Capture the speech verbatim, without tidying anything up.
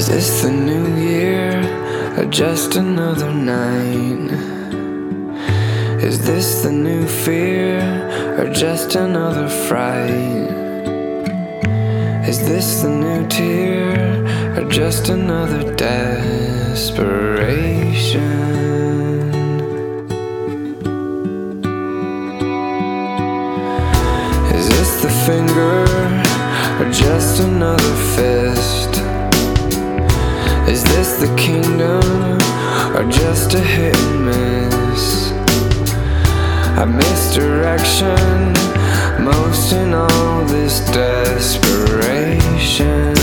this the new year, or just another night? Is this the new fear, or just another fright? Is this the new tear, or just another desperation? Is this the finger, or just another fist? Is this the kingdom, or just a hit and miss? I miss direction most in all this desperation.